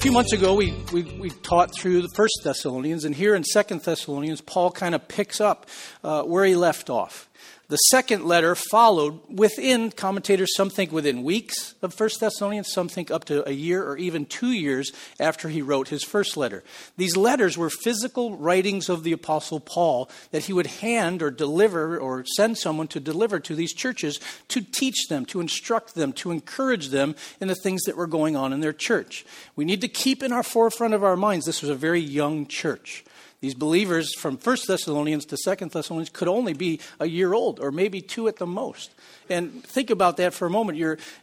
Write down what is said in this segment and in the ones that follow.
few months ago, we taught through the First Thessalonians, and here in Second Thessalonians, Paul kind of picks up where he left off. The second letter followed within, commentators, some think within weeks of First Thessalonians, some think up to a year or even 2 years after he wrote his first letter. These letters were physical writings of the Apostle Paul that he would hand or deliver or send someone to deliver to these churches to teach them, to instruct them, to encourage them in the things that were going on in their church. We need to keep in our forefront of our minds, this was a very young church. These believers from 1 Thessalonians to 2 Thessalonians could only be a year old or maybe 2 at the most. And think about that for a moment.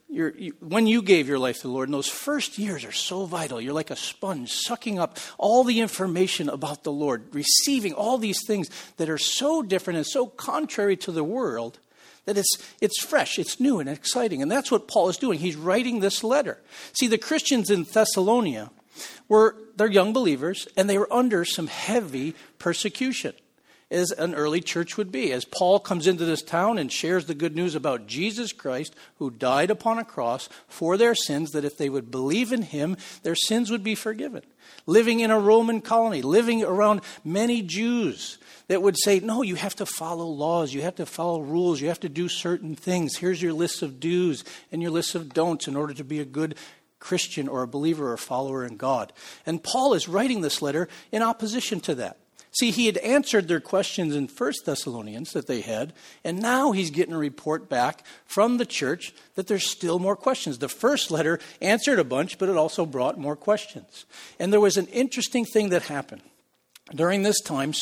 When you gave your life to the Lord, and those first years are so vital. You're like a sponge sucking up all the information about the Lord, receiving all these things that are so different and so contrary to the world that it's fresh, it's new and exciting. And that's what Paul is doing. He's writing this letter. See, the Christians in Thessalonica they're young believers, and they were under some heavy persecution, as an early church would be. As Paul comes into this town and shares the good news about Jesus Christ, who died upon a cross for their sins, that if they would believe in him, their sins would be forgiven. Living in a Roman colony, living around many Jews that would say, no, you have to follow laws, you have to follow rules, you have to do certain things. Here's your list of do's and your list of don'ts in order to be a good Christian or a believer or follower in God. And Paul is writing this letter in opposition to that. See, he had answered their questions in 1 Thessalonians that they had, and now he's getting a report back from the church that there's still more questions. The first letter answered a bunch, but it also brought more questions. And there was an interesting thing that happened. During this time,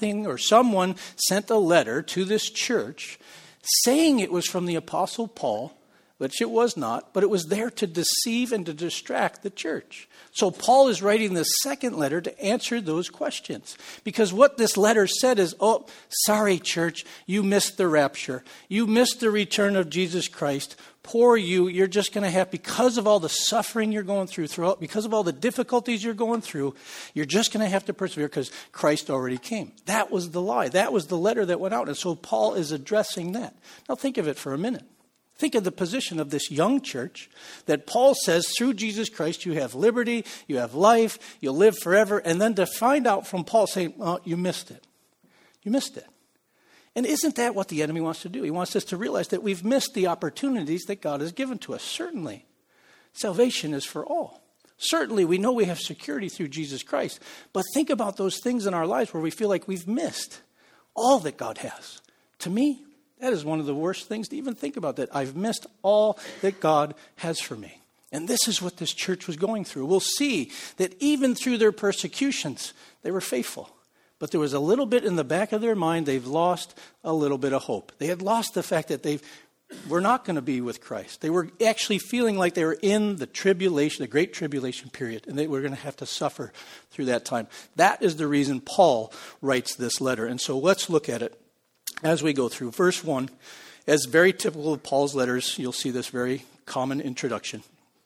someone sent a letter to this church saying it was from the Apostle Paul, which it was not, but it was there to deceive and to distract the church. So Paul is writing this second letter to answer those questions. Because what this letter said is, oh, sorry, church, you missed the rapture. You missed the return of Jesus Christ. Poor you, you're just going to have, because of all the suffering you're going through, because of all the difficulties you're going through, you're just going to have to persevere because Christ already came. That was the lie. That was the letter that went out. And so Paul is addressing that. Now think of it for a minute. Think of the position of this young church that Paul says through Jesus Christ you have liberty, you have life, you'll live forever. And then to find out from Paul saying, oh, you missed it. You missed it. And isn't that what the enemy wants to do? He wants us to realize that we've missed the opportunities that God has given to us. Certainly, salvation is for all. Certainly, we know we have security through Jesus Christ. But think about those things in our lives where we feel like we've missed all that God has. To me, that is one of the worst things to even think about, that I've missed all that God has for me. And this is what this church was going through. We'll see that even through their persecutions, they were faithful. But there was a little bit in the back of their mind, they've lost a little bit of hope. They had lost the fact that they were not going to be with Christ. They were actually feeling like they were in the tribulation, the great tribulation period, and they were going to have to suffer through that time. That is the reason Paul writes this letter. And so let's look at it as we go through. Verse 1, as very typical of Paul's letters, you'll see this very common introduction.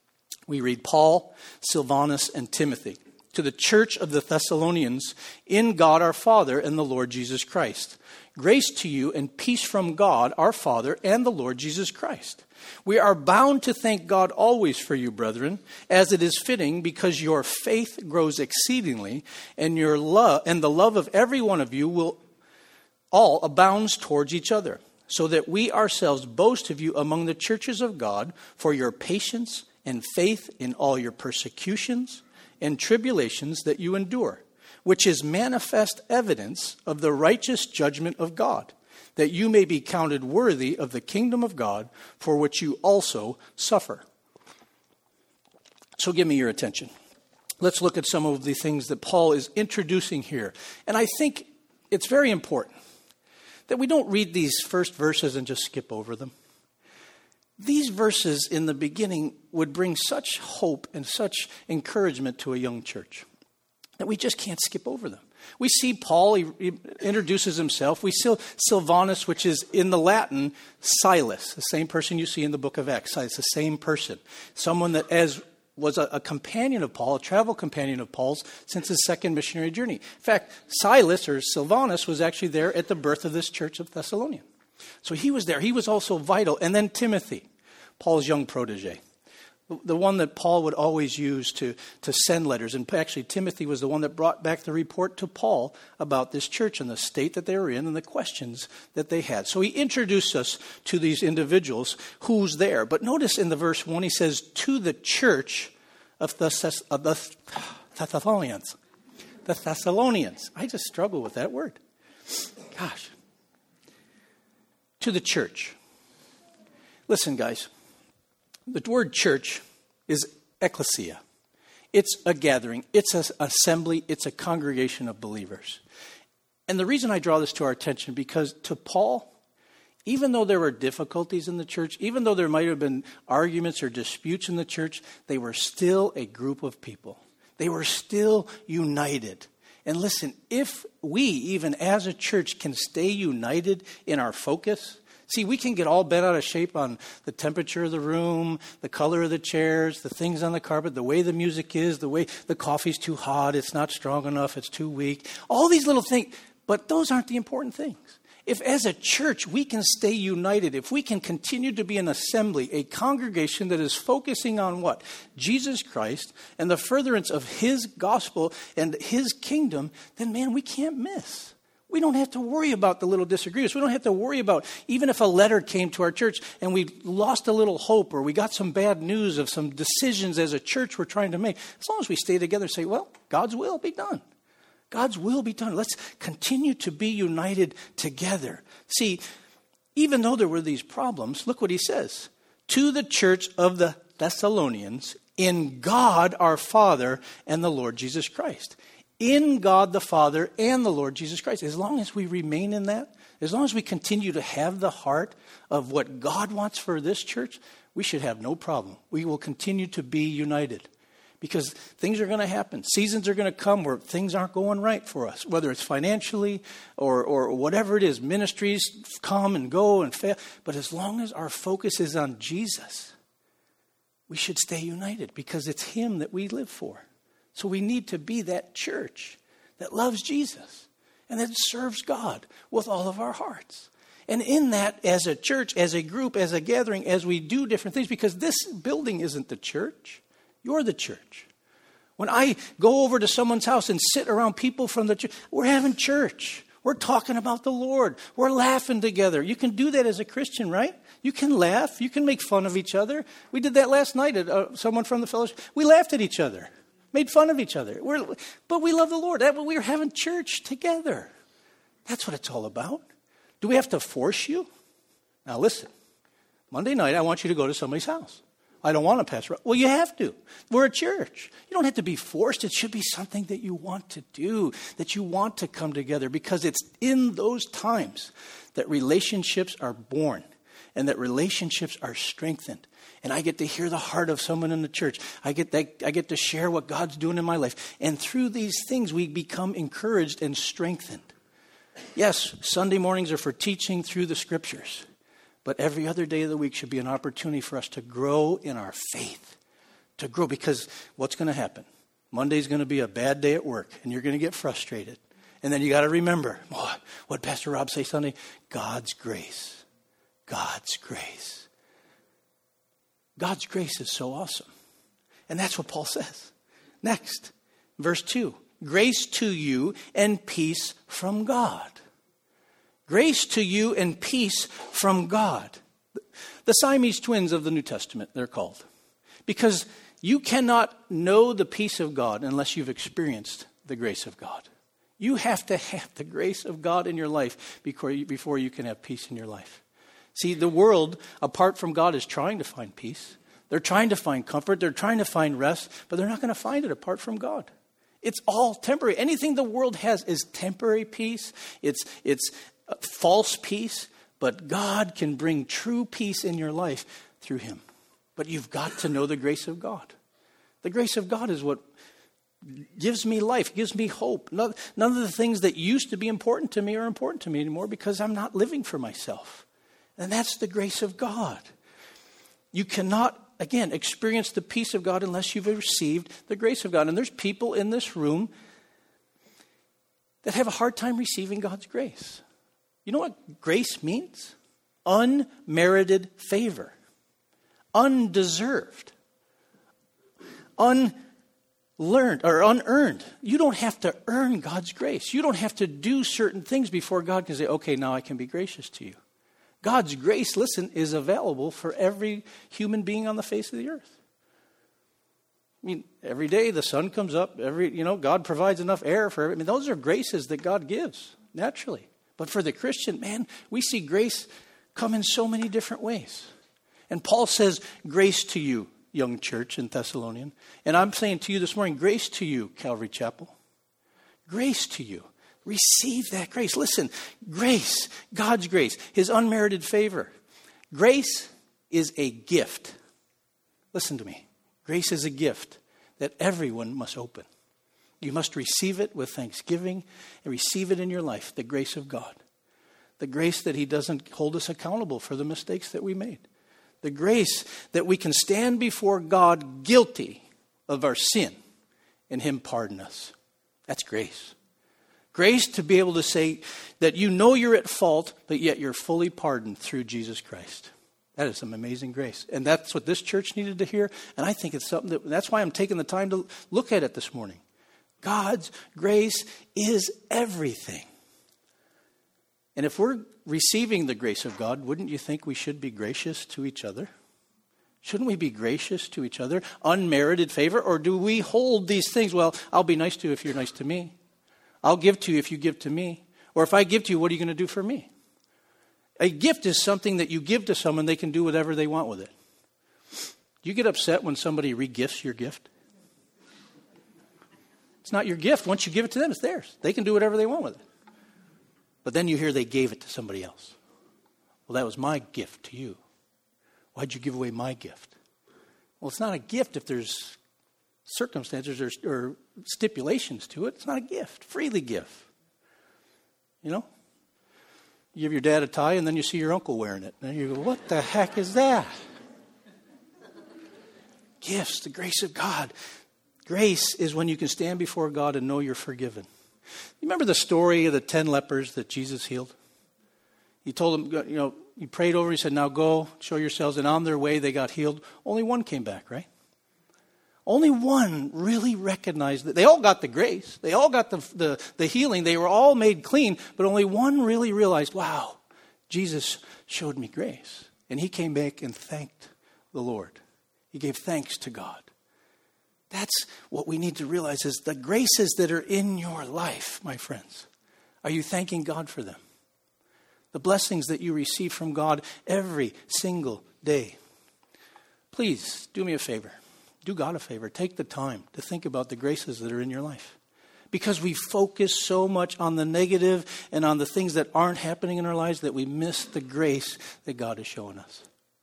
We read, Paul, Silvanus, and Timothy, to the church of the Thessalonians, in God our Father and the Lord Jesus Christ. Grace to you and peace from God our Father and the Lord Jesus Christ. We are bound to thank God always for you, brethren, as it is fitting, because your faith grows exceedingly, and your love and the love of every one of you will all abounds towards each other, so that we ourselves boast of you among the churches of God for your patience and faith in all your persecutions and tribulations that you endure, which is manifest evidence of the righteous judgment of God, that you may be counted worthy of the kingdom of God, for which you also suffer. So give me your attention. Let's look at some of the things that Paul is introducing here. And I think it's very important that we don't read these first verses and just skip over them. These verses in the beginning would bring such hope and such encouragement to a young church that we just can't skip over them. We see Paul, he introduces himself. We see Silvanus, which is in the Latin, Silas, the same person you see in the book of Acts. It's the same person. Someone that was a companion of Paul, a travel companion of Paul's since his second missionary journey. In fact, Silas or Silvanus was actually there at the birth of this church of Thessalonica. So he was there. He was also vital. And then Timothy, Paul's young protege. The one that Paul would always use to send letters. And actually, Timothy was the one that brought back the report to Paul about this church and the state that they were in and the questions that they had. So he introduced us to these individuals who's there. But notice in the verse 1, he says, to the church of the Thessalonians. The Thessalonians. I just struggle with that word. Gosh. To the church. Listen, guys. The word church is ecclesia. It's a gathering. It's an assembly. It's a congregation of believers. And the reason I draw this to our attention, because to Paul, even though there were difficulties in the church, even though there might have been arguments or disputes in the church, they were still a group of people. They were still united. And listen, if we, even as a church, can stay united in our focus. See, we can get all bent out of shape on the temperature of the room, the color of the chairs, the things on the carpet, the way the music is, the way the coffee's too hot, it's not strong enough, it's too weak. All these little things, but those aren't the important things. If as a church we can stay united, if we can continue to be an assembly, a congregation that is focusing on what? Jesus Christ and the furtherance of his gospel and his kingdom, then man, we can't miss. We don't have to worry about the little disagreements. We don't have to worry about even if a letter came to our church and we lost a little hope or we got some bad news of some decisions as a church we're trying to make. As long as we stay together and say, well, God's will be done. God's will be done. Let's continue to be united together. See, even though there were these problems, look what he says. To the church of the Thessalonians, in God our Father and the Lord Jesus Christ. In God the Father and the Lord Jesus Christ. As long as we remain in that, as long as we continue to have the heart of what God wants for this church, we should have no problem. We will continue to be united. Because things are going to happen. Seasons are going to come where things aren't going right for us. Whether it's financially or whatever it is. Ministries come and go and fail. But as long as our focus is on Jesus, we should stay united. Because it's him that we live for. So we need to be that church that loves Jesus. And that serves God with all of our hearts. And in that, as a church, as a group, as a gathering, as we do different things. Because this building isn't the church. You're the church. When I go over to someone's house and sit around people from the church, we're having church. We're talking about the Lord. We're laughing together. You can do that as a Christian, right? You can laugh. You can make fun of each other. We did that last night at someone from the fellowship. We laughed at each other, made fun of each other. But we love the Lord. We're having church together. That's what it's all about. Do we have to force you? Now listen, Monday night I want you to go to somebody's house. I don't want to pass around. Well, you have to. We're a church. You don't have to be forced. It should be something that you want to do, that you want to come together, because it's in those times that relationships are born and that relationships are strengthened. And I get to hear the heart of someone in the church. I get to share what God's doing in my life. And through these things, we become encouraged and strengthened. Yes, Sunday mornings are for teaching through the scriptures. But every other day of the week should be an opportunity for us to grow in our faith. To grow, because what's going to happen? Monday's going to be a bad day at work, and you're going to get frustrated. And then you got to remember, what Pastor Rob say Sunday? God's grace. God's grace. God's grace is so awesome. And that's what Paul says. Next, verse 2. Grace to you and peace from God. Grace to you and peace from God. The Siamese twins of the New Testament, they're called. Because you cannot know the peace of God unless you've experienced the grace of God. You have to have the grace of God in your life before you can have peace in your life. See, the world, apart from God, is trying to find peace. They're trying to find comfort. They're trying to find rest. But they're not going to find it apart from God. It's all temporary. Anything the world has is temporary peace. It's false peace, but God can bring true peace in your life through him. But you've got to know the grace of God. The grace of God is what gives me life, gives me hope. None of the things that used to be important to me are important to me anymore because I'm not living for myself. And that's the grace of God. You cannot, again, experience the peace of God unless you've received the grace of God. And there's people in this room that have a hard time receiving God's grace. You know what grace means? Unmerited favor. Undeserved. unlearned or unearned. You don't have to earn God's grace. You don't have to do certain things before God can say, okay, now I can be gracious to you. God's grace, listen, is available for every human being on the face of the earth. I mean, every day the sun comes up, God provides enough air for everything. I mean, those are graces that God gives, naturally. But for the Christian, man, we see grace come in so many different ways. And Paul says, grace to you, young church in Thessalonian. And I'm saying to you this morning, grace to you, Calvary Chapel. Grace to you. Receive that grace. Listen, grace, God's grace, his unmerited favor. Grace is a gift. Listen to me. Grace is a gift that everyone must open. You must receive it with thanksgiving and receive it in your life, the grace of God. The grace that he doesn't hold us accountable for the mistakes that we made. The grace that we can stand before God guilty of our sin and him pardon us. That's grace. Grace to be able to say that you know you're at fault, but yet you're fully pardoned through Jesus Christ. That is some amazing grace. And that's what this church needed to hear. And I think it's something that's why I'm taking the time to look at it this morning. God's grace is everything. And if we're receiving the grace of God, wouldn't you think we should be gracious to each other? Shouldn't we be gracious to each other? Unmerited favor? Or do we hold these things? Well, I'll be nice to you if you're nice to me. I'll give to you if you give to me. Or if I give to you, what are you going to do for me? A gift is something that you give to someone, they can do whatever they want with it. Do you get upset when somebody re-gifts your gift? It's not your gift. Once you give it to them, it's theirs. They can do whatever they want with it. But then you hear they gave it to somebody else. Well, that was my gift to you. Why'd you give away my gift? Well, it's not a gift if there's circumstances or stipulations to it. It's not a gift. Freely give. You know? You give your dad a tie and then you see your uncle wearing it. And you go, what the heck is that? Gifts, the grace of God. Grace is when you can stand before God and know you're forgiven. You remember the story of the 10 lepers that Jesus healed? He told them, he prayed over, he said, now go, show yourselves. And on their way, they got healed. Only one came back, right? Only one really recognized that. They all got the grace. They all got the healing. They were all made clean. But only one really realized, wow, Jesus showed me grace. And he came back and thanked the Lord. He gave thanks to God. That's what we need to realize is the graces that are in your life, my friends. Are you thanking God for them? The blessings that you receive from God every single day. Please do me a favor. Do God a favor. Take the time to think about the graces that are in your life. Because we focus so much on the negative and on the things that aren't happening in our lives that we miss the grace that God is showing us.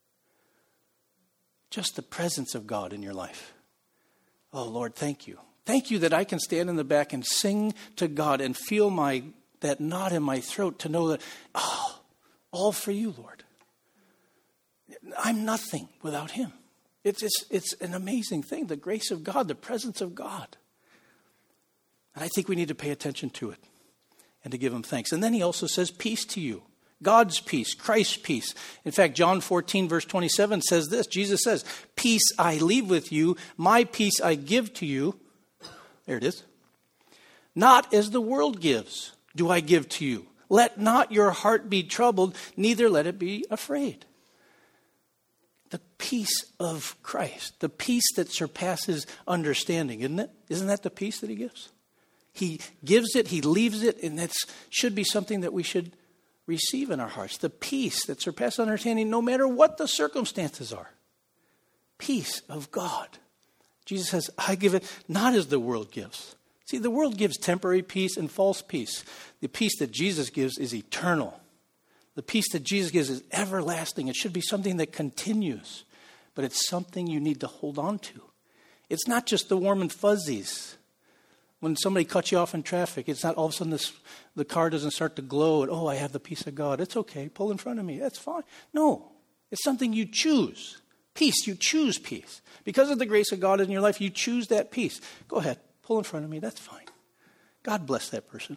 Just the presence of God in your life. Oh, Lord, thank you. Thank you that I can stand in the back and sing to God and feel that knot in my throat to know that, all for you, Lord. I'm nothing without him. It's an amazing thing, the grace of God, the presence of God. And I think we need to pay attention to it and to give him thanks. And then he also says, peace to you. God's peace, Christ's peace. In fact, John 14, verse 27 says this. Jesus says, peace I leave with you, my peace I give to you. There it is. Not as the world gives, do I give to you. Let not your heart be troubled, neither let it be afraid. The peace of Christ, the peace that surpasses understanding, isn't it? Isn't that the peace that he gives? He gives it, he leaves it, and that should be something that we should receive in our hearts. The peace that surpasses understanding no matter what the circumstances are. Peace of God. Jesus says, I give it not as the world gives. See, the world gives temporary peace and false peace. The peace that Jesus gives is eternal. The peace that Jesus gives is everlasting. It should be something that continues. But it's something you need to hold on to. It's not just the warm and fuzzies. When somebody cuts you off in traffic, it's not all of a sudden the car doesn't start to glow and, I have the peace of God. It's okay. Pull in front of me. That's fine. No, it's something you choose. Peace. You choose peace. Because of the grace of God in your life, you choose that peace. Go ahead. Pull in front of me. That's fine. God bless that person.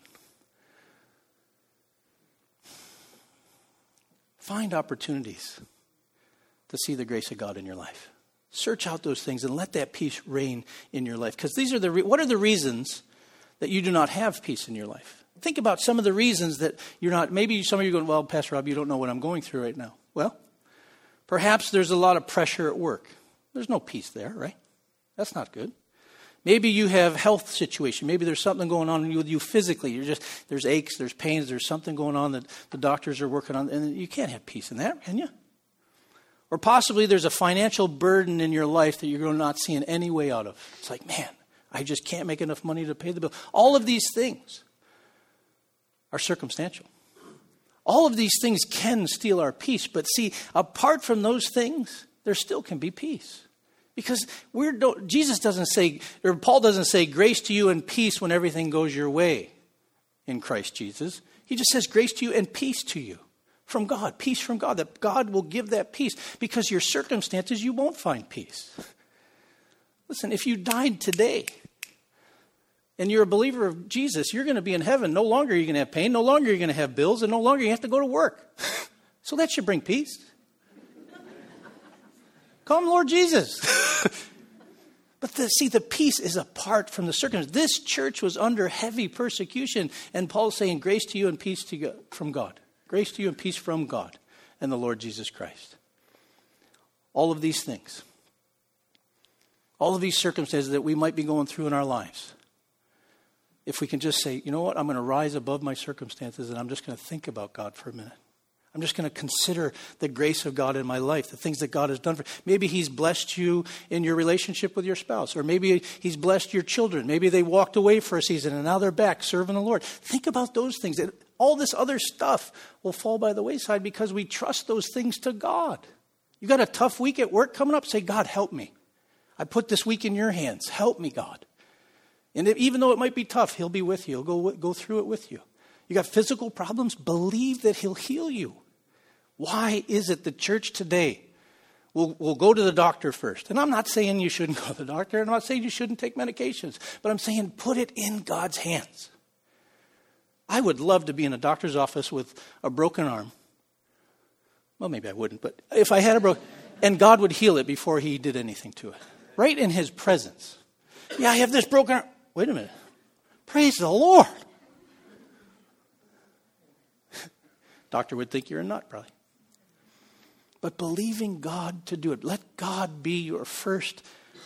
Find opportunities to see the grace of God in your life. Search out those things and let that peace reign in your life. Because these are what are the reasons that you do not have peace in your life? Think about some of the reasons that you're not. Maybe some of you are going, well, Pastor Rob, you don't know what I'm going through right now. Well, perhaps there's a lot of pressure at work. There's no peace there, right? That's not good. Maybe you have health situation. Maybe there's something going on with you physically. There's aches, there's pains, there's something going on that the doctors are working on. And you can't have peace in that, can you? Or possibly there's a financial burden in your life that you're not seeing any way out of. It's like, man, I just can't make enough money to pay the bill. All of these things are circumstantial. All of these things can steal our peace. But see, apart from those things, there still can be peace. Because Jesus doesn't say, or Paul doesn't say, grace to you and peace when everything goes your way in Christ Jesus. He just says grace to you and peace to you from God. Peace from God. That God will give that peace. Because your circumstances, you won't find peace. Listen, if you died today and you're a believer of Jesus, you're going to be in heaven. No longer are you going to have pain. No longer are you going to have bills. And no longer you have to go to work. So that should bring peace. Come, Lord Jesus. But the peace is apart from the circumstances. This church was under heavy persecution. And Paul's saying grace to you and peace from God. Grace to you and peace from God and the Lord Jesus Christ. All of these things. All of these circumstances that we might be going through in our lives. If we can just say, you know what, I'm going to rise above my circumstances and I'm just going to think about God for a minute. I'm just going to consider the grace of God in my life, the things that God has done for me. Maybe he's blessed you in your relationship with your spouse, or maybe he's blessed your children. Maybe they walked away for a season and now they're back serving the Lord. Think about those things. All this other stuff will fall by the wayside because we trust those things to God. You got a tough week at work coming up? Say, God, help me. I put this week in your hands. Help me, God. And even though it might be tough, he'll be with you. He'll go through it with you. You got physical problems? Believe that he'll heal you. Why is it the church today will go to the doctor first? And I'm not saying you shouldn't go to the doctor. I'm not saying you shouldn't take medications. But I'm saying put it in God's hands. I would love to be in a doctor's office with a broken arm. Well, maybe I wouldn't. But if I had a broken... And God would heal it before he did anything to it. Right in his presence. Yeah, I have this broken arm. Wait a minute. Praise the Lord. Doctor would think you're a nut, probably. But believing God to do it. Let God be your first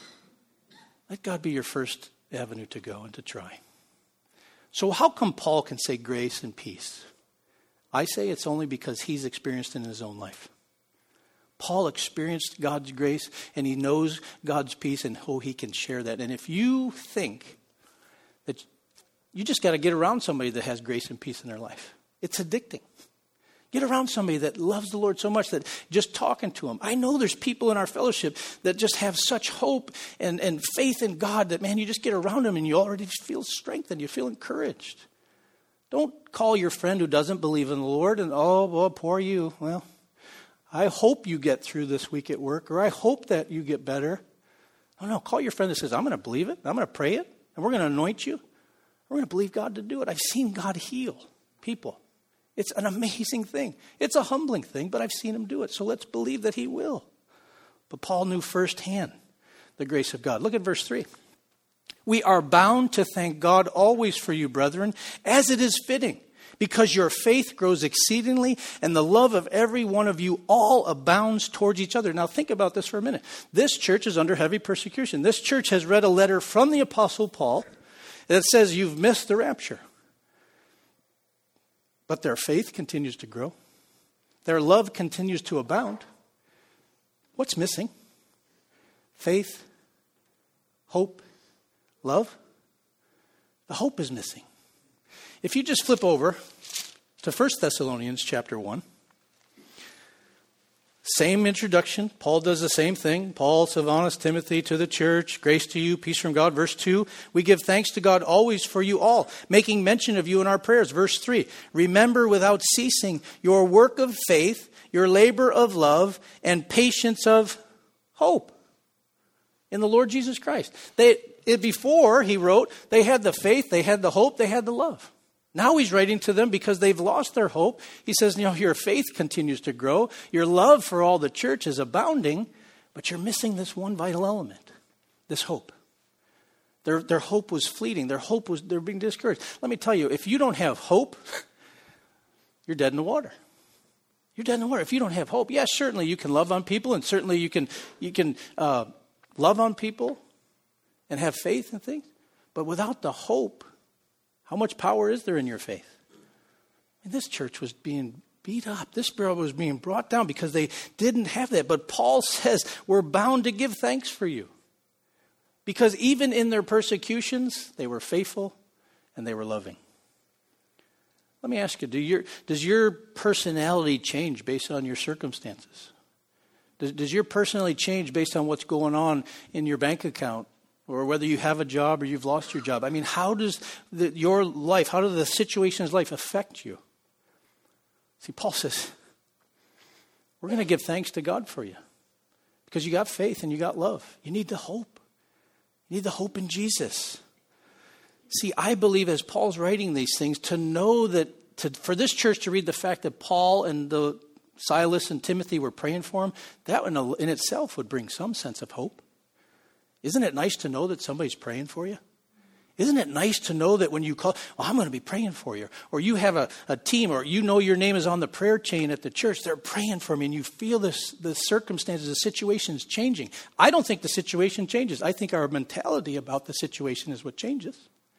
avenue to go and to try. So how come Paul can say grace and peace? I say it's only because he's experienced it in his own life. Paul experienced God's grace and he knows God's peace and how he can share that. And if you think that you just got to get around somebody that has grace and peace in their life, it's addicting. Get around somebody that loves the Lord so much that just talking to them. I know there's people in our fellowship that just have such hope and faith in God that, man, you just get around them and you already feel strengthened. You feel encouraged. Don't call your friend who doesn't believe in the Lord and, oh, well, poor you. Well, I hope you get through this week at work, or I hope that you get better. No, call your friend that says, I'm going to believe it. I'm going to pray it. And we're going to anoint you. We're going to believe God to do it. I've seen God heal people. It's an amazing thing. It's a humbling thing, but I've seen him do it. So let's believe that he will. But Paul knew firsthand the grace of God. Look at verse 3. We are bound to thank God always for you, brethren, as it is fitting, because your faith grows exceedingly and the love of every one of you all abounds towards each other. Now think about this for a minute. This church is under heavy persecution. This church has read a letter from the Apostle Paul that says you've missed the rapture. But their faith continues to grow. Their love continues to abound. What's missing? Faith, hope, love. The hope is missing. If you just flip over to 1 Thessalonians chapter 1. Same introduction. Paul does the same thing. Paul, Silvanus, Timothy to the church. Grace to you, peace from God. Verse 2. We give thanks to God always for you all, making mention of you in our prayers. Verse 3. Remember without ceasing your work of faith, your labor of love, and patience of hope in the Lord Jesus Christ. Before he wrote, they had the faith, they had the hope, they had the love. Now he's writing to them because they've lost their hope. He says, your faith continues to grow. Your love for all the church is abounding. But you're missing this one vital element, this hope. Their hope was fleeting. They're being discouraged. Let me tell you, if you don't have hope, you're dead in the water. You're dead in the water. If you don't have hope, yes, certainly you can love on people, and certainly you can love on people and have faith and things. But without the hope, how much power is there in your faith? And this church was being beat up. This girl was being brought down because they didn't have that. But Paul says we're bound to give thanks for you. Because even in their persecutions, they were faithful and they were loving. Let me ask you, does your personality change based on your circumstances? Does your personality change based on what's going on in your bank account? Or whether you have a job or you've lost your job? I mean, how does your life, how does the situations of life affect you? See, Paul says, we're going to give thanks to God for you. Because you got faith and you got love. You need the hope. You need the hope in Jesus. See, I believe as Paul's writing these things, to know that, for this church to read the fact that Paul and Silas and Timothy were praying for him, that in itself would bring some sense of hope. Isn't it nice to know that somebody's praying for you? Isn't it nice to know that when you call, I'm going to be praying for you. Or you have a team, or you know your name is on the prayer chain at the church. They're praying for me, and you feel the circumstances, the situation's changing. I don't think the situation changes. I think our mentality about the situation is what changes.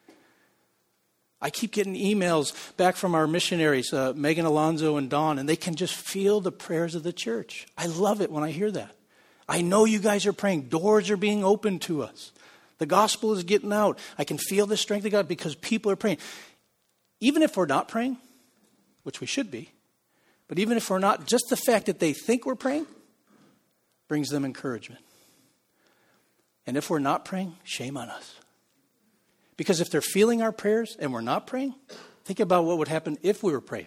I keep getting emails back from our missionaries, Megan Alonzo and Dawn, and they can just feel the prayers of the church. I love it when I hear that. I know you guys are praying. Doors are being opened to us. The gospel is getting out. I can feel the strength of God because people are praying. Even if we're not praying, which we should be, but even if we're not, just the fact that they think we're praying brings them encouragement. And if we're not praying, shame on us. Because if they're feeling our prayers and we're not praying, think about what would happen if we were praying.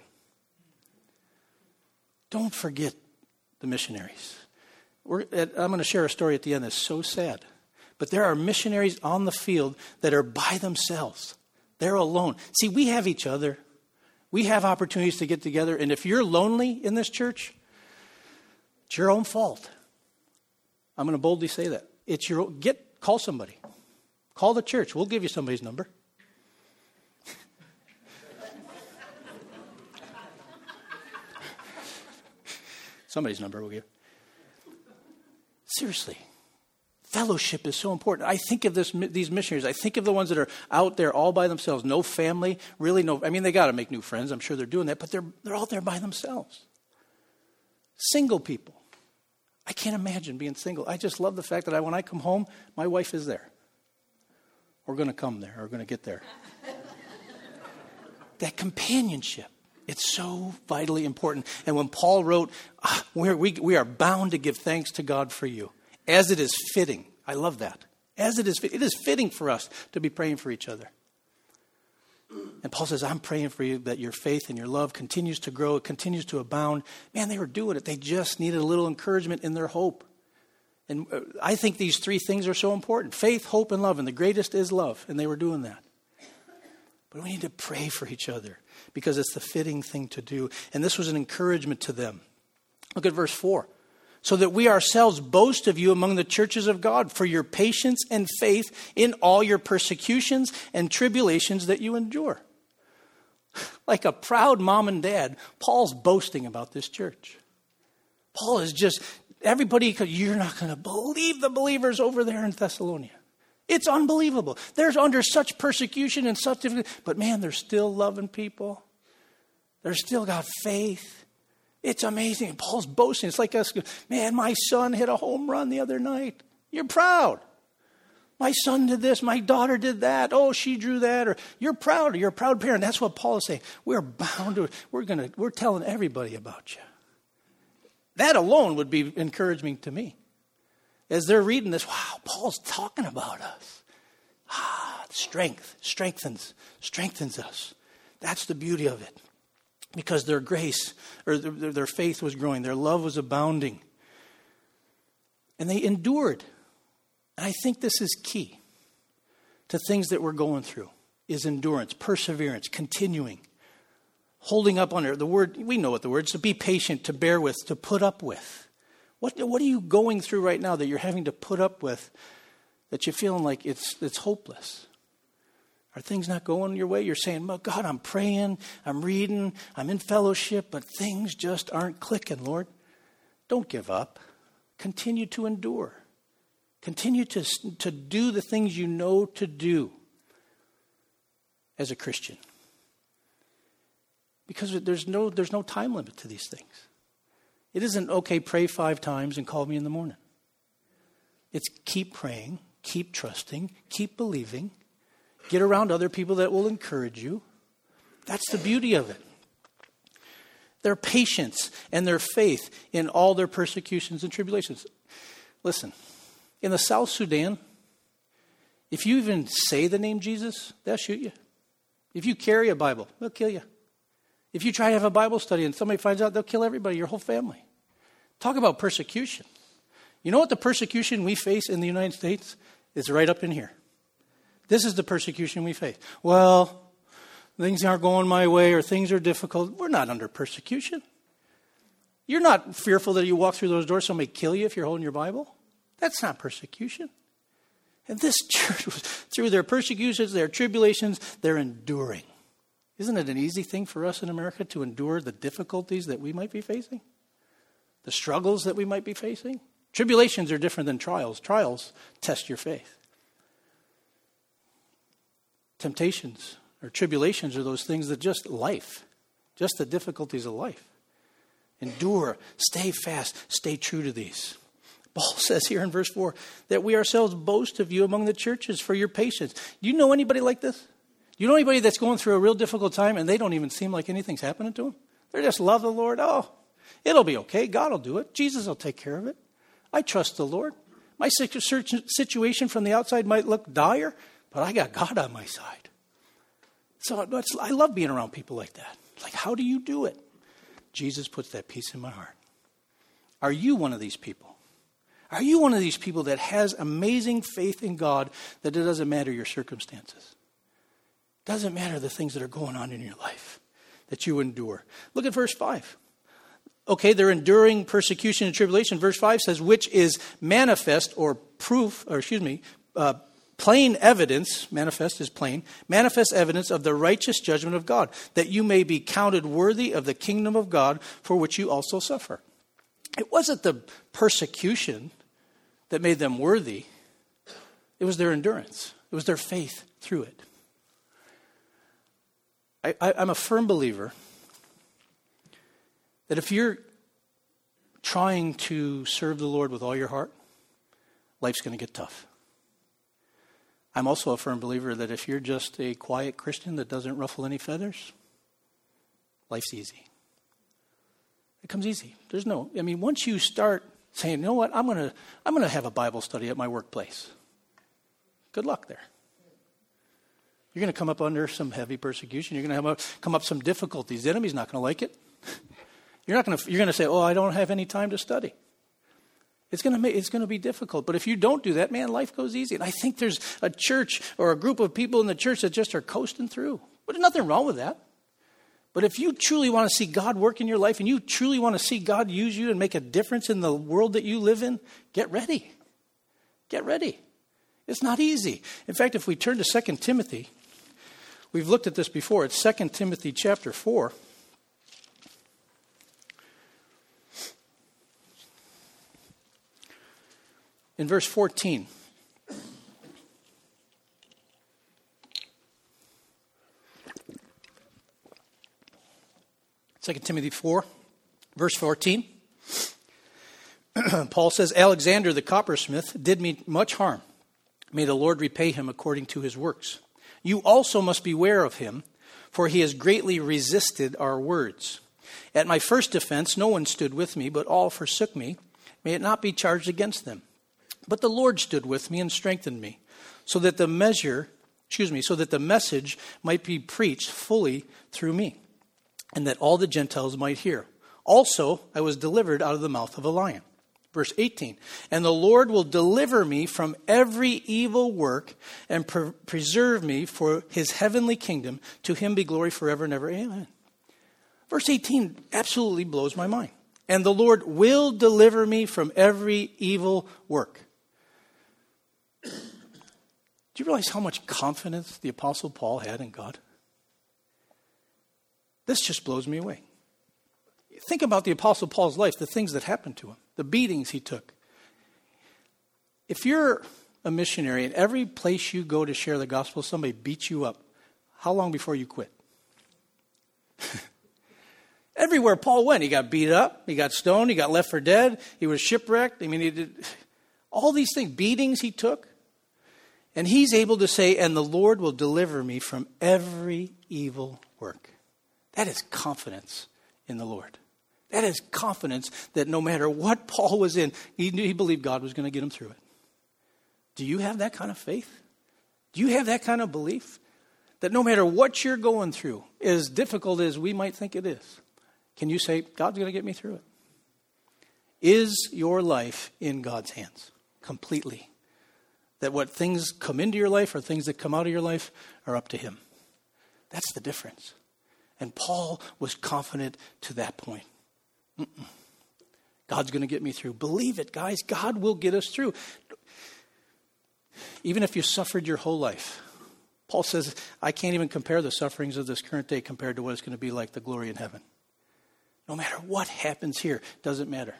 Don't forget the missionaries. I'm going to share a story at the end that's so sad. But there are missionaries on the field that are by themselves. They're alone. See, we have each other. We have opportunities to get together. And if you're lonely in this church, it's your own fault. I'm going to boldly say that. Call somebody. Call the church. We'll give you somebody's number. Somebody's number we'll give. Seriously. Fellowship is so important. I think of these missionaries. I think of the ones that are out there all by themselves. No family. Really no. I mean, they got to make new friends. I'm sure they're doing that. But they're all there by themselves. Single people. I can't imagine being single. I just love the fact that when I come home, my wife is there. We're going to come there. We're going to get there. That companionship. It's so vitally important. And when Paul wrote, we are bound to give thanks to God for you, as it is fitting. I love that. As it is fitting for us to be praying for each other. And Paul says, I'm praying for you that your faith and your love continues to grow. It continues to abound. Man, they were doing it. They just needed a little encouragement in their hope. And I think these three things are so important. Faith, hope, and love. And the greatest is love. And they were doing that. But we need to pray for each other because it's the fitting thing to do. And this was an encouragement to them. Look at verse 4. So that we ourselves boast of you among the churches of God for your patience and faith in all your persecutions and tribulations that you endure. Like a proud mom and dad, Paul's boasting about this church. Paul is just, you're not going to believe the believers over there in Thessalonica. It's unbelievable. They're under such persecution and such difficulty, but man, they're still loving people. They're still got faith. It's amazing. And Paul's boasting. It's like us, man, my son hit a home run the other night. You're proud. My son did this. My daughter did that. Oh, she drew that. Or you're proud. You're a proud parent. That's what Paul is saying. We're bound to. We're telling everybody about you. That alone would be encouraging to me. As they're reading this, wow, Paul's talking about us. Strength strengthens us. That's the beauty of it. Because their grace, or their faith was growing. Their love was abounding. And they endured. And I think this is key to things that we're going through, is endurance, perseverance, continuing, holding up on it. The word, we know what the word is, to be patient, to bear with, to put up with. What are you going through right now that you're having to put up with, that you're feeling like it's hopeless? Are things not going your way? You're saying, well, God, I'm praying, I'm reading, I'm in fellowship, but things just aren't clicking, Lord. Don't give up. Continue to endure. Continue to do the things you know to do as a Christian. Because there's no time limit to these things. It isn't, okay, pray 5 times and call me in the morning. It's keep praying, keep trusting, keep believing. Get around other people that will encourage you. That's the beauty of it. Their patience and their faith in all their persecutions and tribulations. Listen, in the South Sudan, if you even say the name Jesus, they'll shoot you. If you carry a Bible, they'll kill you. If you try to have a Bible study and somebody finds out, they'll kill everybody, your whole family. Talk about persecution. You know what the persecution we face in the United States is? Right up in here. This is the persecution we face. Well, things aren't going my way or things are difficult. We're not under persecution. You're not fearful that you walk through those doors, somebody kill you if you're holding your Bible. That's not persecution. And this church, through their persecutions, their tribulations, they're enduring. Isn't it an easy thing for us in America to endure the difficulties that we might be facing? The struggles that we might be facing? Tribulations are different than trials. Trials test your faith. Temptations or tribulations are those things that just life, just the difficulties of life. Endure, stay fast, stay true to these. Paul says here in verse 4 that we ourselves boast of you among the churches for your patience. Do you know anybody like this? You know anybody that's going through a real difficult time and they don't even seem like anything's happening to them? They just love the Lord. Oh, it'll be okay. God will do it. Jesus will take care of it. I trust the Lord. My situation from the outside might look dire, but I got God on my side. So I love being around people like that. Like, how do you do it? Jesus puts that peace in my heart. Are you one of these people? Are you one of these people that has amazing faith in God that it doesn't matter your circumstances? Doesn't matter the things that are going on in your life that you endure. Look at verse 5. Okay, they're enduring persecution and tribulation. Verse 5 says, which is manifest or proof, or plain evidence, manifest is plain, manifest evidence of the righteous judgment of God, that you may be counted worthy of the kingdom of God for which you also suffer. It wasn't the persecution that made them worthy. It was their endurance. It was their faith through it. I'm a firm believer that if you're trying to serve the Lord with all your heart, life's going to get tough. I'm also a firm believer that if you're just a quiet Christian that doesn't ruffle any feathers, life's easy. It comes easy. Once you start saying, you know what, I'm going to have a Bible study at my workplace. Good luck there. You're going to come up under some heavy persecution. You're going to come up some difficulties. The enemy's not going to like it. You're going to say, oh, I don't have any time to study. It's going to be difficult. But if you don't do that, man, life goes easy. And I think there's a church or a group of people in the church that just are coasting through. But there's nothing wrong with that. But if you truly want to see God work in your life and you truly want to see God use you and make a difference in the world that you live in, get ready. Get ready. It's not easy. In fact, if we turn to 2 Timothy, we've looked at this before. It's 2 Timothy chapter 4. In verse 14. Second Timothy 4, verse 14. Paul says, Alexander the coppersmith did me much harm. May the Lord repay him according to his works. You also must beware of him, for he has greatly resisted our words. At my first defense, no one stood with me, but all forsook me. May it not be charged against them. But the Lord stood with me and strengthened me, so that the message might be preached fully through me, and that all the Gentiles might hear. Also, I was delivered out of the mouth of a lion. Verse 18, and the Lord will deliver me from every evil work and preserve me for his heavenly kingdom. To him be glory forever and ever. Amen. Verse 18 absolutely blows my mind. and the Lord will deliver me from every evil work. Do you realize how much confidence the Apostle Paul had in God? This just blows me away. Think about the Apostle Paul's life, the things that happened to him, the beatings he took. If you're a missionary and every place you go to share the gospel, somebody beats you up, how long before you quit? Everywhere Paul went, he got beat up, he got stoned, he got left for dead, he was shipwrecked. I mean, he did all these things, beatings he took. And he's able to say, and the Lord will deliver me from every evil work. That is confidence in the Lord. That is confidence that no matter what Paul was in, he believed God was going to get him through it. Do you have that kind of faith? Do you have that kind of belief? That no matter what you're going through, as difficult as we might think it is, can you say, God's going to get me through it? Is your life in God's hands completely? That what things come into your life or things that come out of your life are up to him. That's the difference. And Paul was confident to that point. God's going to get me through. Believe it, guys. God will get us through. Even if you suffered your whole life. Paul says, I can't even compare the sufferings of this current day compared to what it's going to be like the glory in heaven. No matter what happens here, doesn't matter.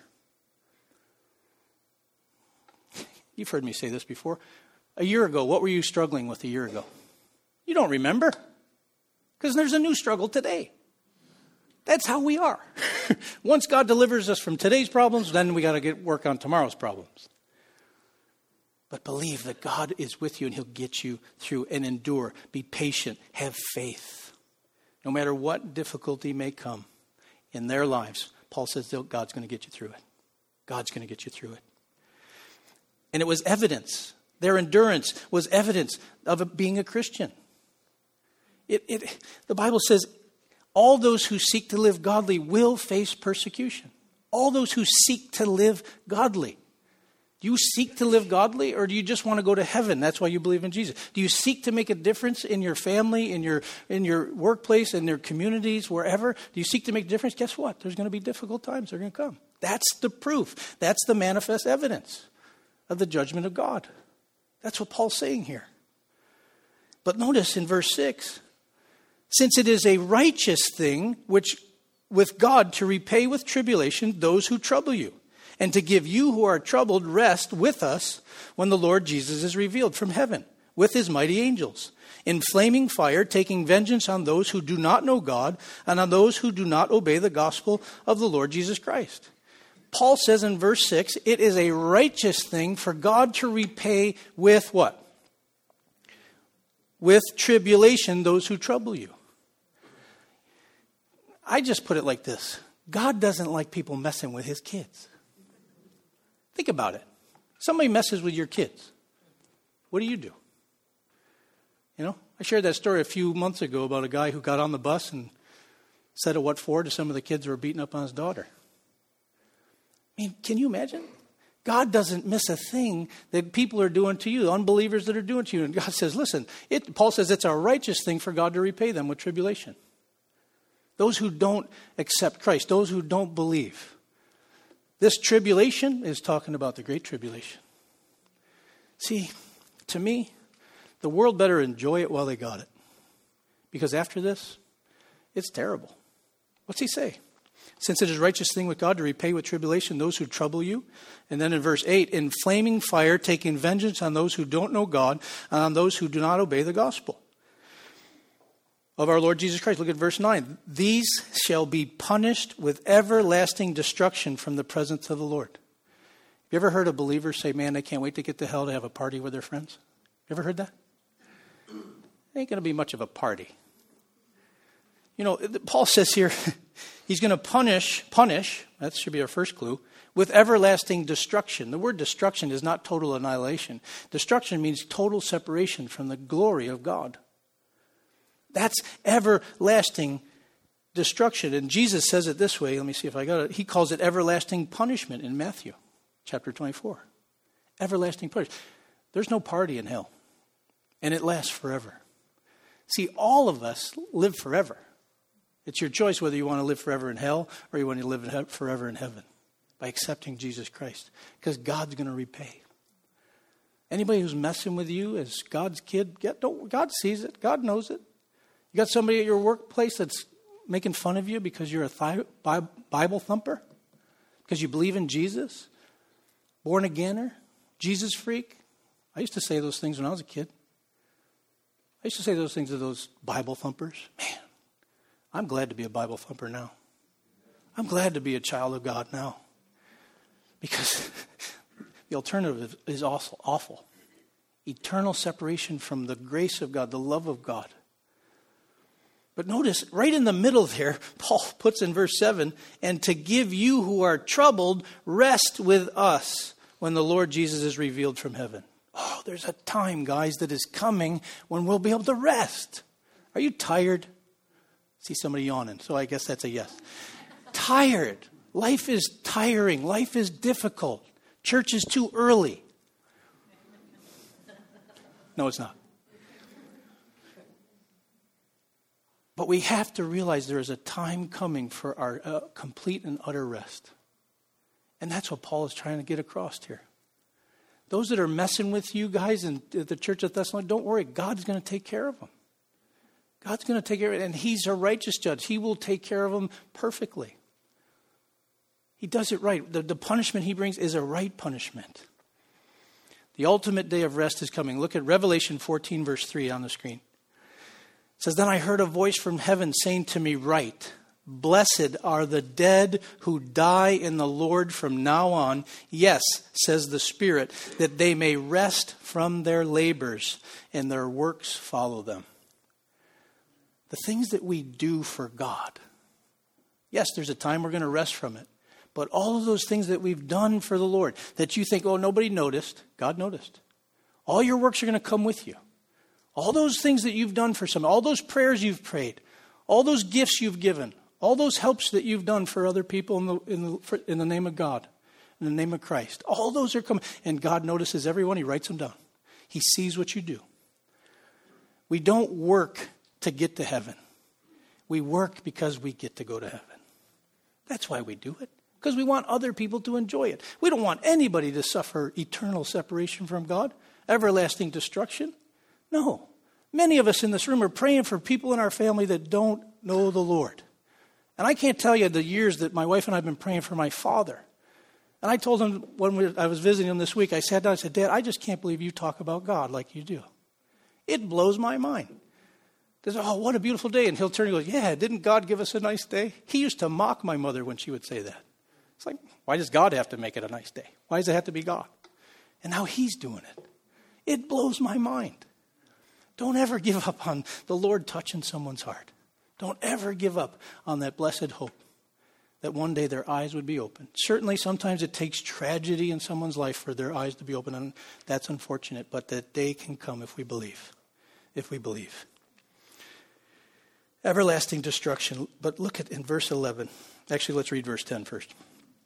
You've heard me say this before. A year ago, what were you struggling with a year ago? You don't remember. Because there's a new struggle today. That's how we are. Once God delivers us from today's problems, then we got to work on tomorrow's problems. But believe that God is with you and he'll get you through and endure. Be patient. Have faith. No matter what difficulty may come in their lives, Paul says God's going to get you through it. God's going to get you through it. And it was evidence. Their endurance was evidence of being a Christian. The Bible says, all those who seek to live godly will face persecution. All those who seek to live godly. Do you seek to live godly, or do you just want to go to heaven? That's why you believe in Jesus. Do you seek to make a difference in your family, in your workplace, in your communities, wherever? Do you seek to make a difference? Guess what? There's going to be difficult times. They're going to come. That's the proof. That's the manifest evidence of the judgment of God. That's what Paul's saying here. But notice in verse 6, since it is a righteous thing which with God to repay with tribulation those who trouble you, and to give you who are troubled rest with us when the Lord Jesus is revealed from heaven with his mighty angels, in flaming fire, taking vengeance on those who do not know God and on those who do not obey the gospel of the Lord Jesus Christ. Paul says in verse 6, it is a righteous thing for God to repay with what? With tribulation those who trouble you. I just put it like this. God doesn't like people messing with his kids. Think about it. Somebody messes with your kids. What do? You know, I shared that story a few months ago about a guy who got on the bus and said a what for to some of the kids who were beating up on his daughter. I mean, can you imagine? God doesn't miss a thing that people are doing to you, the unbelievers that are doing to you. And God says, listen, Paul says it's a righteous thing for God to repay them with tribulation. Those who don't accept Christ, those who don't believe. This tribulation is talking about the great tribulation. See, to me, the world better enjoy it while they got it. Because after this, it's terrible. What's he say? Since it is a righteous thing with God to repay with tribulation those who trouble you. And then in verse 8, in flaming fire, taking vengeance on those who don't know God and on those who do not obey the gospel of our Lord Jesus Christ. Look at verse 9. These shall be punished with everlasting destruction from the presence of the Lord. Have you ever heard a believer say, man, they can't wait to get to hell to have a party with their friends? You ever heard that? It ain't going to be much of a party. You know, Paul says here, he's going to punish, that should be our first clue, with everlasting destruction. The word destruction is not total annihilation. Destruction means total separation from the glory of God. That's everlasting destruction. And Jesus says it this way. Let me see if I got it. He calls it everlasting punishment in Matthew chapter 24. Everlasting punishment. There's no party in hell. And it lasts forever. See, all of us live forever. It's your choice whether you want to live forever in hell or you want to live forever in heaven by accepting Jesus Christ, because God's going to repay. Anybody who's messing with you as God's kid, God sees it. God knows it. You got somebody at your workplace that's making fun of you because you're a Bible thumper, because you believe in Jesus, born againer, Jesus freak. I used to say those things when I was a kid. I used to say those things to those Bible thumpers. Man, I'm glad to be a Bible thumper now. I'm glad to be a child of God now. Because the alternative is also awful. Eternal separation from the grace of God, the love of God. But notice, right in the middle there, Paul puts in verse 7, and to give you who are troubled rest with us when the Lord Jesus is revealed from heaven. Oh, there's a time, guys, that is coming when we'll be able to rest. Are you tired? See somebody yawning, so I guess that's a yes. Tired. Life is tiring. Life is difficult. Church is too early. No, it's not. But we have to realize there is a time coming for our complete and utter rest. And that's what Paul is trying to get across here. Those that are messing with you guys in the church of Thessalonica, don't worry. God's going to take care of them. God's going to take care of it. And he's a righteous judge. He will take care of them perfectly. He does it right. The punishment he brings is a right punishment. The ultimate day of rest is coming. Look at Revelation 14, verse 3 on the screen. It says, then I heard a voice from heaven saying to me, write, blessed are the dead who die in the Lord from now on. Yes, says the Spirit, that they may rest from their labors and their works follow them. The things that we do for God. Yes, there's a time we're going to rest from it. But all of those things that we've done for the Lord, that you think, oh, nobody noticed, God noticed. All your works are going to come with you. All those things that you've done for someone, all those prayers you've prayed, all those gifts you've given, all those helps that you've done for other people in the name of God, in the name of Christ, all those are coming. And God notices everyone. He writes them down. He sees what you do. We don't work to get to heaven. We work because we get to go to heaven. That's why we do it. Because we want other people to enjoy it. We don't want anybody to suffer eternal separation from God, everlasting destruction. No. Many of us in this room are praying for people in our family that don't know the Lord. And I can't tell you the years that my wife and I have been praying for my father. And I told him when I was visiting him this week, I sat down and said, Dad, I just can't believe you talk about God like you do. It blows my mind. They say, oh, what a beautiful day. And he'll turn and go, yeah, didn't God give us a nice day? He used to mock my mother when she would say that. It's like, why does God have to make it a nice day? Why does it have to be God? And now he's doing it. It blows my mind. Don't ever give up on the Lord touching someone's heart. Don't ever give up on that blessed hope that one day their eyes would be opened. Certainly sometimes it takes tragedy in someone's life for their eyes to be opened, and that's unfortunate, but that day can come if we believe. If we believe. Everlasting destruction. But look at in verse 11. Actually, let's read verse 10 first.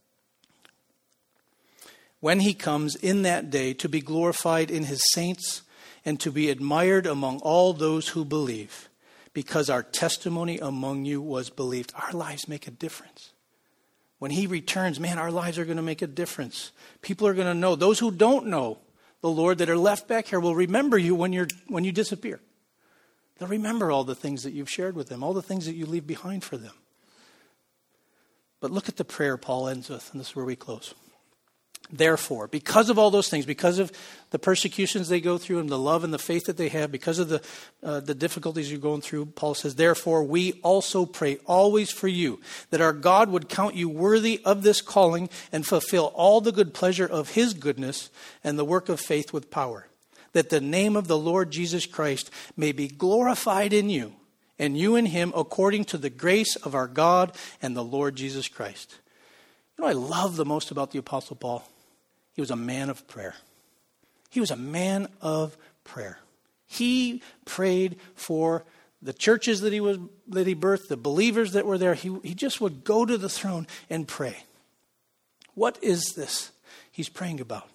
When he comes in that day to be glorified in his saints and to be admired among all those who believe, because our testimony among you was believed. Our lives make a difference. When he returns, man, our lives are going to make a difference. People are going to know. Those who don't know the Lord that are left back here will remember you when you disappear. They'll remember all the things that you've shared with them, all the things that you leave behind for them. But look at the prayer Paul ends with, and this is where we close. Therefore, because of all those things, because of the persecutions they go through and the love and the faith that they have, because of the difficulties you're going through, Paul says, therefore, we also pray always for you, that our God would count you worthy of this calling and fulfill all the good pleasure of his goodness and the work of faith with power, that the name of the Lord Jesus Christ may be glorified in you, and you in him, according to the grace of our God and the Lord Jesus Christ. You know what I love the most about the Apostle Paul? He was a man of prayer. He was a man of prayer. He prayed for the churches that he birthed, the believers that were there. He just would go to the throne and pray. What is this he's praying about?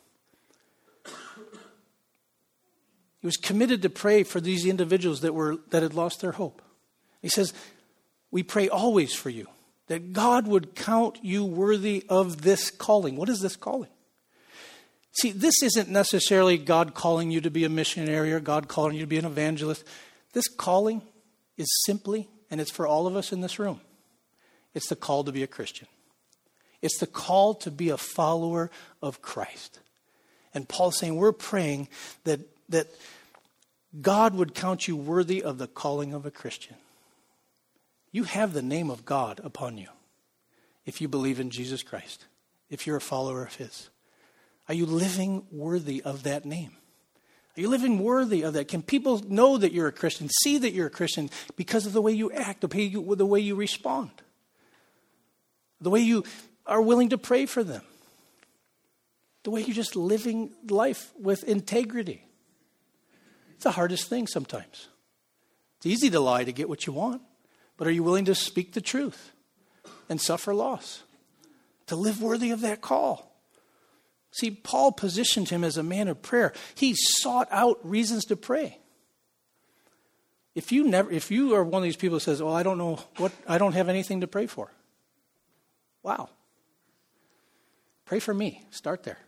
He was committed to pray for these individuals that had lost their hope. He says, We pray always for you, that God would count you worthy of this calling. What is this calling? See, this isn't necessarily God calling you to be a missionary or God calling you to be an evangelist. This calling is simply, and it's for all of us in this room, it's the call to be a Christian. It's the call to be a follower of Christ. And Paul's saying we're praying that God would count you worthy of the calling of a Christian. You have the name of God upon you if you believe in Jesus Christ, if you're a follower of his. Are you living worthy of that name? Are you living worthy of that? Can people know that you're a Christian, see that you're a Christian because of the way you act, the way you respond, the way you are willing to pray for them, the way you're just living life with integrity? It's the hardest thing sometimes. It's easy to lie to get what you want, but are you willing to speak the truth and suffer loss to live worthy of that call? See, Paul positioned him as a man of prayer. He sought out reasons to pray. If you are one of these people who says, "Oh, I don't have anything to pray for." Wow. Pray for me. Start there.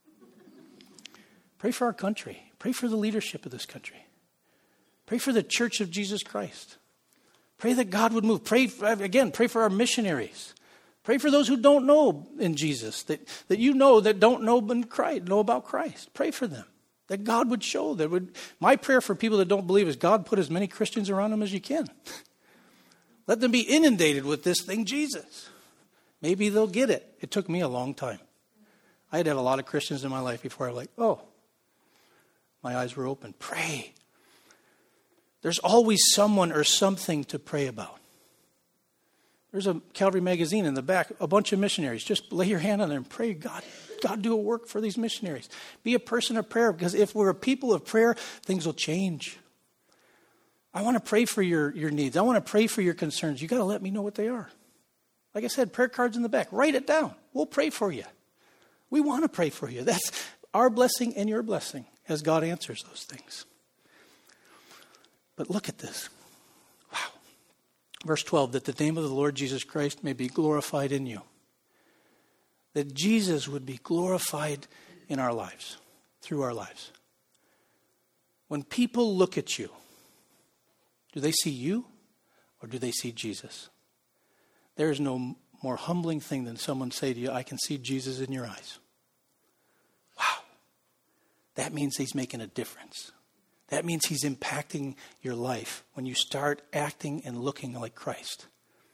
Pray for our country. Pray for the leadership of this country. Pray for the Church of Jesus Christ. Pray that God would move. Pray for our missionaries. Pray for those who don't know in Jesus, that you know that don't know about Christ. Pray for them, that God would show. My prayer for people that don't believe is God put as many Christians around them as you can. Let them be inundated with this thing, Jesus. Maybe they'll get it. It took me a long time. I had to have a lot of Christians in my life before I was like, oh, my eyes were open. Pray. There's always someone or something to pray about. There's a Calvary magazine in the back, a bunch of missionaries. Just lay your hand on them and pray, God do a work for these missionaries. Be a person of prayer, because if we're a people of prayer, things will change. I want to pray for your needs. I want to pray for your concerns. You got to let me know what they are. Like I said, prayer cards in the back. Write it down. We'll pray for you. We want to pray for you. That's our blessing and your blessing as God answers those things. But look at this. Wow. Verse 12, that the name of the Lord Jesus Christ may be glorified in you. That Jesus would be glorified in our lives, through our lives. When people look at you, do they see you or do they see Jesus? There is no more humbling thing than someone say to you, I can see Jesus in your eyes. Wow. That means he's making a difference. That means he's impacting your life when you start acting and looking like Christ.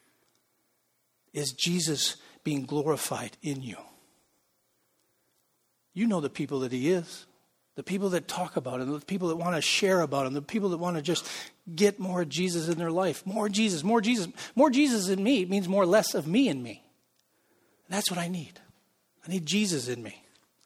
Is Jesus being glorified in you? You know the people that he is. The people that talk about him, the people that want to share about him, the people that want to just get more Jesus in their life. More Jesus, more Jesus. More Jesus in me means more less of me in me. And that's what I need. I need Jesus in me.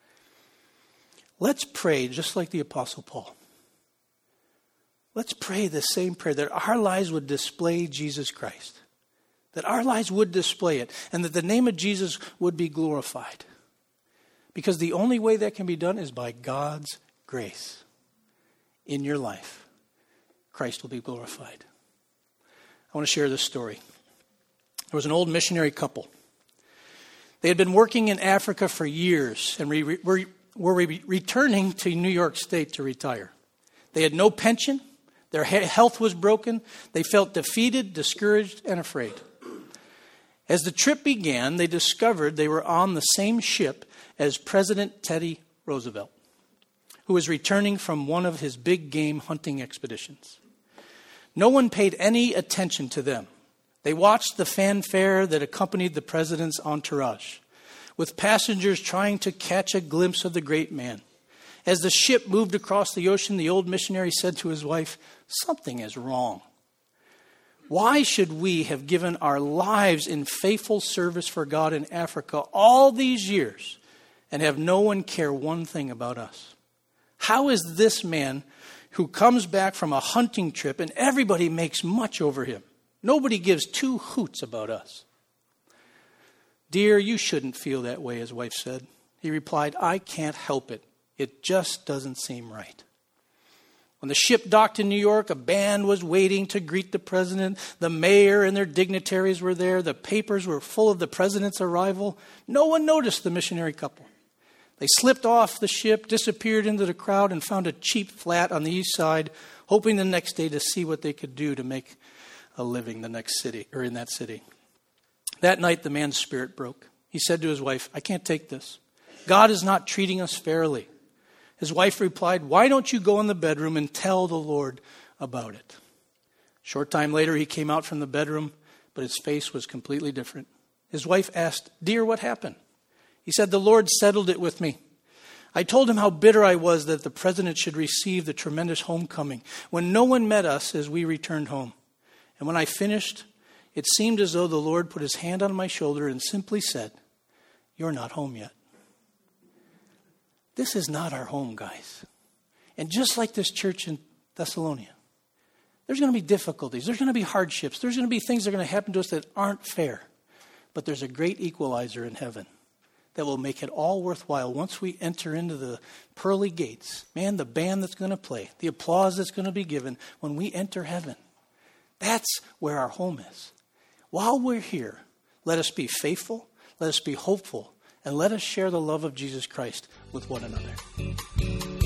Let's pray just like the Apostle Paul. Let's pray the same prayer, that our lives would display Jesus Christ. That our lives would display it. And that the name of Jesus would be glorified. Because the only way that can be done is by God's grace in your life. Christ will be glorified. I want to share this story. There was an old missionary couple. They had been working in Africa for years and were returning to New York State to retire. They had no pension. Their health was broken. They felt defeated, discouraged, and afraid. As the trip began, they discovered they were on the same ship as President Teddy Roosevelt, who was returning from one of his big game hunting expeditions. No one paid any attention to them. They watched the fanfare that accompanied the president's entourage, with passengers trying to catch a glimpse of the great man. As the ship moved across the ocean, the old missionary said to his wife, "Something is wrong. Why should we have given our lives in faithful service for God in Africa all these years and have no one care one thing about us? How is this man who comes back from a hunting trip and everybody makes much over him? Nobody gives two hoots about us." "Dear, you shouldn't feel that way," his wife said. He replied, "I can't help it. It just doesn't seem right." When the ship docked in New York, a band was waiting to greet the president. The mayor and their dignitaries were there. The papers were full of the president's arrival. No one noticed the missionary couple. They slipped off the ship, disappeared into the crowd, and found a cheap flat on the east side, hoping the next day to see what they could do to make a living in that city. That night, the man's spirit broke. He said to his wife, "I can't take this. God is not treating us fairly." His wife replied, "Why don't you go in the bedroom and tell the Lord about it?" Short time later, he came out from the bedroom, but his face was completely different. His wife asked, "Dear, what happened?" He said, "The Lord settled it with me. I told him how bitter I was that the president should receive the tremendous homecoming when no one met us as we returned home. And when I finished, it seemed as though the Lord put his hand on my shoulder and simply said, 'You're not home yet.'" This is not our home, guys. And just like this church in Thessalonica, there's going to be difficulties. There's going to be hardships. There's going to be things that are going to happen to us that aren't fair. But there's a great equalizer in heaven that will make it all worthwhile once we enter into the pearly gates. Man, the band that's going to play, the applause that's going to be given when we enter heaven. That's where our home is. While we're here, let us be faithful, let us be hopeful, and let us share the love of Jesus Christ with one another.